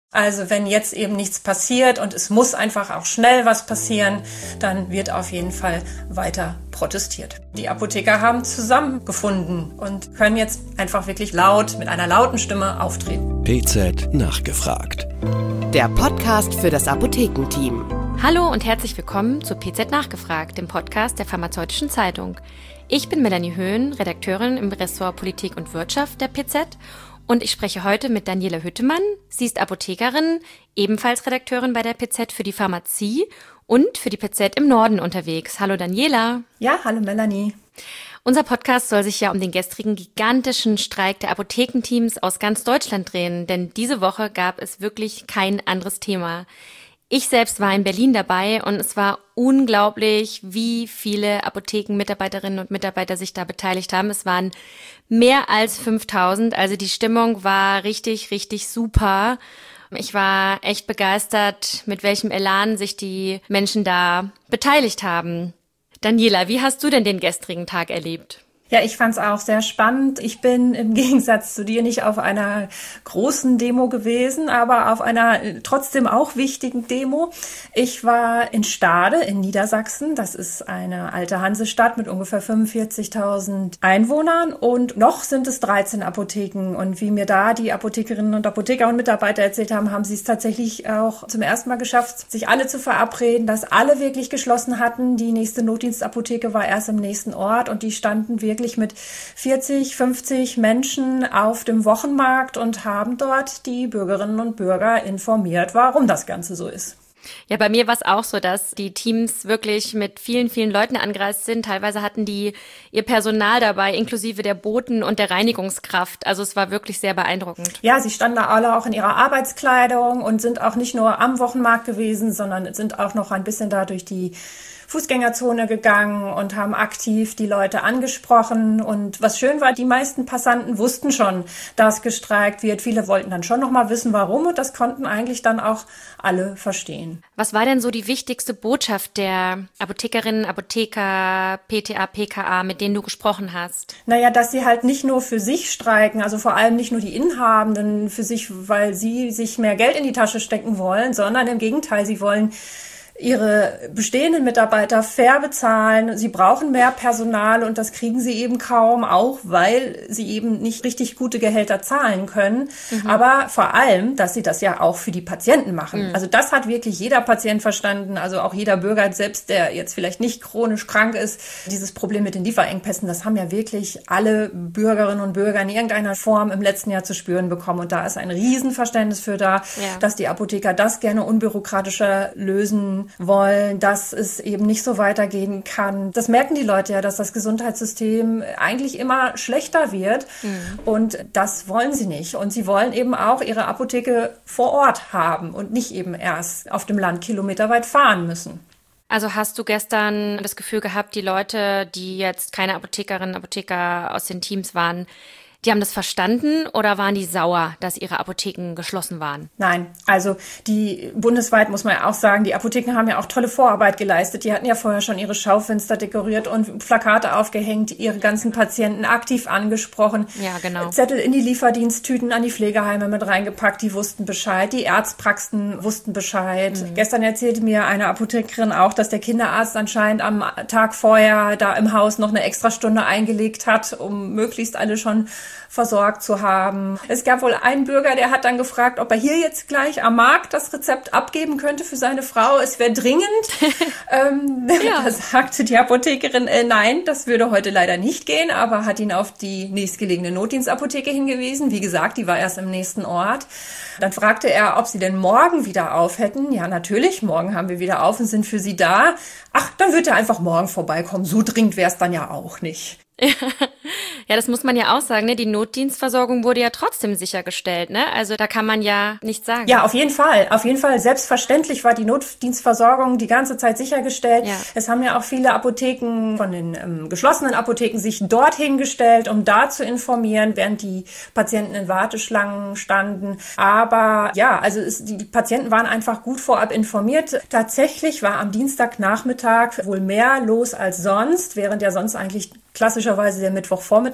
Also wenn jetzt eben nichts passiert und es muss einfach auch schnell was passieren, dann wird auf jeden Fall weiter protestiert. Die Apotheker haben zusammengefunden und können jetzt einfach wirklich laut, mit einer lauten Stimme auftreten. PZ nachgefragt. Der Podcast für das Apothekenteam. Hallo und herzlich willkommen zu PZ nachgefragt, dem Podcast der Pharmazeutischen Zeitung. Ich bin Melanie Höhn, Redakteurin im Ressort Politik und Wirtschaft der PZ. Und ich spreche heute mit Daniela Hüttemann. Sie ist Apothekerin, ebenfalls Redakteurin bei der PZ für die Pharmazie und für die PZ im Norden unterwegs. Hallo Daniela. Ja, hallo Melanie. Unser Podcast soll sich ja um den gestrigen gigantischen Streik der Apothekenteams aus ganz Deutschland drehen, denn diese Woche gab es wirklich kein anderes Thema. Ich selbst war in Berlin dabei und es war unglaublich, wie viele Apothekenmitarbeiterinnen und Mitarbeiter sich da beteiligt haben. Es waren mehr als 5000, also die Stimmung war richtig, richtig super. Ich war echt begeistert, mit welchem Elan sich die Menschen da beteiligt haben. Daniela, wie hast du denn den gestrigen Tag erlebt? Ja, ich fand's auch sehr spannend. Ich bin im Gegensatz zu dir nicht auf einer großen Demo gewesen, aber auf einer trotzdem auch wichtigen Demo. Ich war in Stade in Niedersachsen. Das ist eine alte Hansestadt mit ungefähr 45.000 Einwohnern und noch sind es 13 Apotheken. Und wie mir da die Apothekerinnen und Apotheker und Mitarbeiter erzählt haben, haben sie es tatsächlich auch zum ersten Mal geschafft, sich alle zu verabreden, dass alle wirklich geschlossen hatten. Die nächste Notdienstapotheke war erst im nächsten Ort und die standen wirklich mit 40, 50 Menschen auf dem Wochenmarkt und haben dort die Bürgerinnen und Bürger informiert, warum das Ganze so ist. Ja, bei mir war es auch so, dass die Teams wirklich mit vielen, vielen Leuten angereist sind. Teilweise hatten die ihr Personal dabei, inklusive der Boten und der Reinigungskraft. Also es war wirklich sehr beeindruckend. Ja, sie standen da alle auch in ihrer Arbeitskleidung und sind auch nicht nur am Wochenmarkt gewesen, sondern sind auch noch ein bisschen da durch die Fußgängerzone gegangen und haben aktiv die Leute angesprochen. Und was schön war, die meisten Passanten wussten schon, dass gestreikt wird. Viele wollten dann schon noch mal wissen, warum. Und das konnten eigentlich dann auch alle verstehen. Was war denn so die wichtigste Botschaft der Apothekerinnen, Apotheker, PTA, PKA, mit denen du gesprochen hast? Naja, dass sie halt nicht nur für sich streiken, also vor allem nicht nur die Inhabenden für sich, weil sie sich mehr Geld in die Tasche stecken wollen, sondern im Gegenteil, sie wollen ihre bestehenden Mitarbeiter fair bezahlen. Sie brauchen mehr Personal und das kriegen sie eben kaum, auch weil sie eben nicht richtig gute Gehälter zahlen können. Aber vor allem, dass sie das ja auch für die Patienten machen. Also das hat wirklich jeder Patient verstanden, also auch jeder Bürger, selbst der jetzt vielleicht nicht chronisch krank ist. Dieses Problem mit den Lieferengpässen, das haben ja wirklich alle Bürgerinnen und Bürger in irgendeiner Form im letzten Jahr zu spüren bekommen. Und da ist ein Riesenverständnis für da, dass die Apotheker das gerne unbürokratischer lösen wollen, dass es eben nicht so weitergehen kann. Das merken die Leute ja, dass das Gesundheitssystem eigentlich immer schlechter wird und das wollen sie nicht. Und sie wollen eben auch ihre Apotheke vor Ort haben und nicht eben erst auf dem Land kilometerweit fahren müssen. Also hast du gestern das Gefühl gehabt, die Leute, die jetzt keine Apothekerinnen, Apotheker aus den Teams waren, die haben das verstanden oder waren die sauer, dass ihre Apotheken geschlossen waren? Nein, also die bundesweit muss man ja auch sagen, die Apotheken haben ja auch tolle Vorarbeit geleistet. Die hatten ja vorher schon ihre Schaufenster dekoriert und Plakate aufgehängt, ihre ganzen Patienten aktiv angesprochen. Ja, genau. Zettel in die Lieferdiensttüten an die Pflegeheime mit reingepackt, die wussten Bescheid. Die Arztpraxen wussten Bescheid. Gestern erzählte mir eine Apothekerin auch, dass der Kinderarzt anscheinend am Tag vorher da im Haus noch eine Extrastunde eingelegt hat, um möglichst alle schon versorgt zu haben. Es gab wohl einen Bürger, der hat dann gefragt, ob er hier jetzt gleich am Markt das Rezept abgeben könnte für seine Frau. Es wäre dringend. Da sagte die Apothekerin, nein, das würde heute leider nicht gehen, aber hat ihn auf die nächstgelegene Notdienstapotheke hingewiesen. Wie gesagt, die war erst im nächsten Ort. Dann fragte er, ob sie denn morgen wieder auf hätten. Ja, natürlich, morgen haben wir wieder auf und sind für sie da. Ach, dann wird er einfach morgen vorbeikommen. So dringend wäre es dann ja auch nicht. Ja, das muss man ja auch sagen, ne? Die Notdienstversorgung wurde ja trotzdem sichergestellt, ne? Also da kann man ja nichts sagen. Ja, auf jeden Fall. Auf jeden Fall. Selbstverständlich war die Notdienstversorgung die ganze Zeit sichergestellt. Ja. Es haben ja auch viele Apotheken von den geschlossenen Apotheken sich dorthin gestellt, um da zu informieren, während die Patienten in Warteschlangen standen. Aber ja, also die Patienten waren einfach gut vorab informiert. Tatsächlich war am Dienstagnachmittag wohl mehr los als sonst, während ja sonst eigentlich klassischerweise der Mittwochvormittag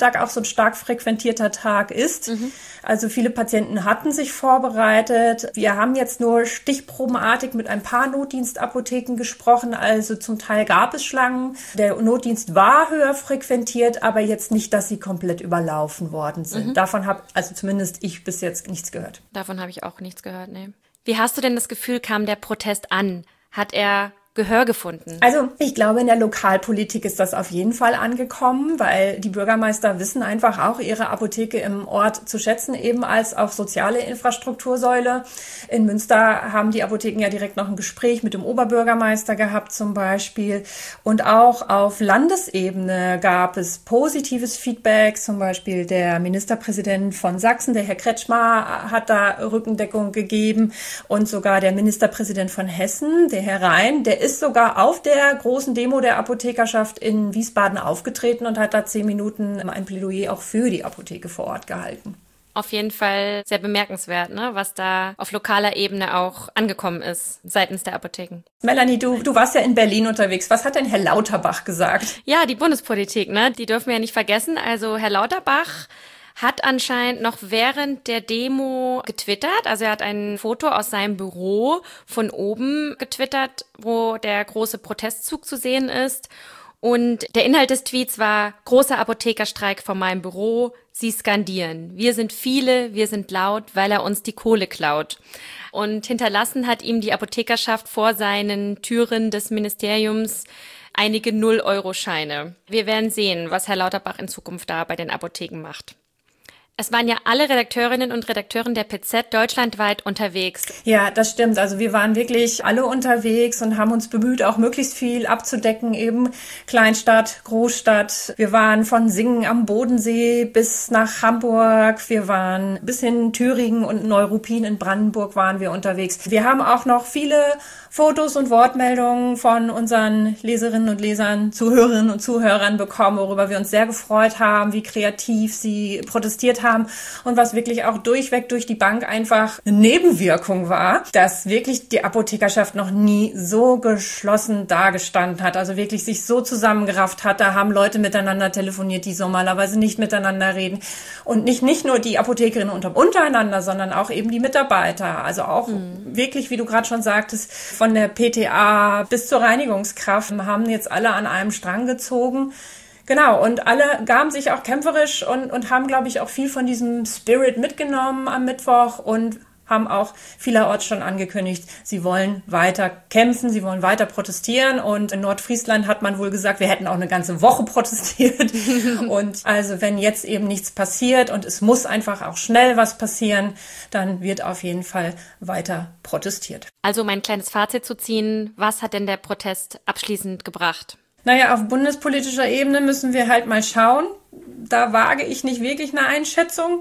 Donnerstag auch so ein stark frequentierter Tag ist. Also viele Patienten hatten sich vorbereitet. Wir haben jetzt nur stichprobenartig mit ein paar Notdienstapotheken gesprochen. Also zum Teil gab es Schlangen. Der Notdienst war höher frequentiert, aber jetzt nicht, dass sie komplett überlaufen worden sind. Davon habe also zumindest ich bis jetzt nichts gehört. Davon habe ich auch nichts gehört, nee. Wie hast du denn das Gefühl, kam der Protest an? Hat er Gehör gefunden? Also ich glaube, in der Lokalpolitik ist das auf jeden Fall angekommen, weil die Bürgermeister wissen einfach auch, ihre Apotheke im Ort zu schätzen, eben als auch soziale Infrastruktursäule. In Münster haben die Apotheken ja direkt noch ein Gespräch mit dem Oberbürgermeister gehabt zum Beispiel. Und auch auf Landesebene gab es positives Feedback. Zum Beispiel der Ministerpräsident von Sachsen, der Herr Kretschmer, hat da Rückendeckung gegeben. Und sogar der Ministerpräsident von Hessen, der Herr Rhein, der ist sogar auf der großen Demo der Apothekerschaft in Wiesbaden aufgetreten und hat da 10 Minuten ein Plädoyer auch für die Apotheke vor Ort gehalten. Auf jeden Fall sehr bemerkenswert, ne, was da auf lokaler Ebene auch angekommen ist seitens der Apotheken. Melanie, du warst ja in Berlin unterwegs. Was hat denn Herr Lauterbach gesagt? Ja, die Bundespolitik, ne, die dürfen wir ja nicht vergessen. Also Herr Lauterbach hat anscheinend noch während der Demo getwittert. Also er hat ein Foto aus seinem Büro von oben getwittert, wo der große Protestzug zu sehen ist. Und der Inhalt des Tweets war: großer Apothekerstreik vor meinem Büro, sie skandieren. Wir sind viele, wir sind laut, weil er uns die Kohle klaut. Und hinterlassen hat ihm die Apothekerschaft vor seinen Türen des Ministeriums einige 0-Euro-Scheine. Wir werden sehen, was Herr Lauterbach in Zukunft da bei den Apotheken macht. Es waren ja alle Redakteurinnen und Redakteure der PZ deutschlandweit unterwegs. Ja, das stimmt. Also wir waren wirklich alle unterwegs und haben uns bemüht, auch möglichst viel abzudecken, eben Kleinstadt, Großstadt. Wir waren von Singen am Bodensee bis nach Hamburg. Wir waren bis hin Thüringen und Neuruppin in Brandenburg waren wir unterwegs. Wir haben auch noch viele Fotos und Wortmeldungen von unseren Leserinnen und Lesern, Zuhörerinnen und Zuhörern bekommen, worüber wir uns sehr gefreut haben, wie kreativ sie protestiert haben und was wirklich auch durchweg durch die Bank einfach eine Nebenwirkung war, dass wirklich die Apothekerschaft noch nie so geschlossen dagestanden hat, also wirklich sich so zusammengerafft hat. Da haben Leute miteinander telefoniert, die normalerweise nicht miteinander reden und nicht nur die Apothekerinnen untereinander, sondern auch eben die Mitarbeiter, also auch wirklich, wie du gerade schon sagtest, von der PTA bis zur Reinigungskraft haben jetzt alle an einem Strang gezogen. Genau, und alle gaben sich auch kämpferisch und haben, glaube ich, auch viel von diesem Spirit mitgenommen am Mittwoch und haben auch vielerorts schon angekündigt, sie wollen weiter kämpfen, sie wollen weiter protestieren. Und in Nordfriesland hat man wohl gesagt, wir hätten auch eine ganze Woche protestiert. Und also wenn jetzt eben nichts passiert und es muss einfach auch schnell was passieren, dann wird auf jeden Fall weiter protestiert. Also um ein kleines Fazit zu ziehen, was hat denn der Protest abschließend gebracht? Naja, auf bundespolitischer Ebene müssen wir halt mal schauen. Da wage ich nicht wirklich eine Einschätzung.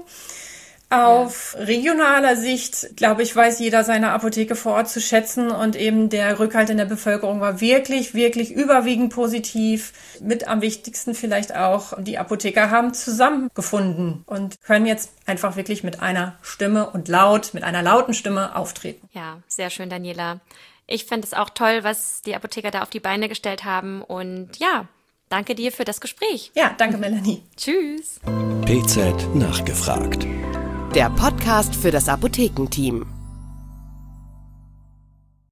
Auf regionaler Sicht, glaube ich, weiß jeder seine Apotheke vor Ort zu schätzen und eben der Rückhalt in der Bevölkerung war wirklich, wirklich überwiegend positiv. Mit am wichtigsten vielleicht auch, die Apotheker haben zusammengefunden und können jetzt einfach wirklich mit einer Stimme und mit einer lauten Stimme auftreten. Ja, sehr schön, Daniela. Ich fand es auch toll, was die Apotheker da auf die Beine gestellt haben und ja, danke dir für das Gespräch. Ja, danke Melanie. Tschüss. PZ nachgefragt. Der Podcast für das Apothekenteam.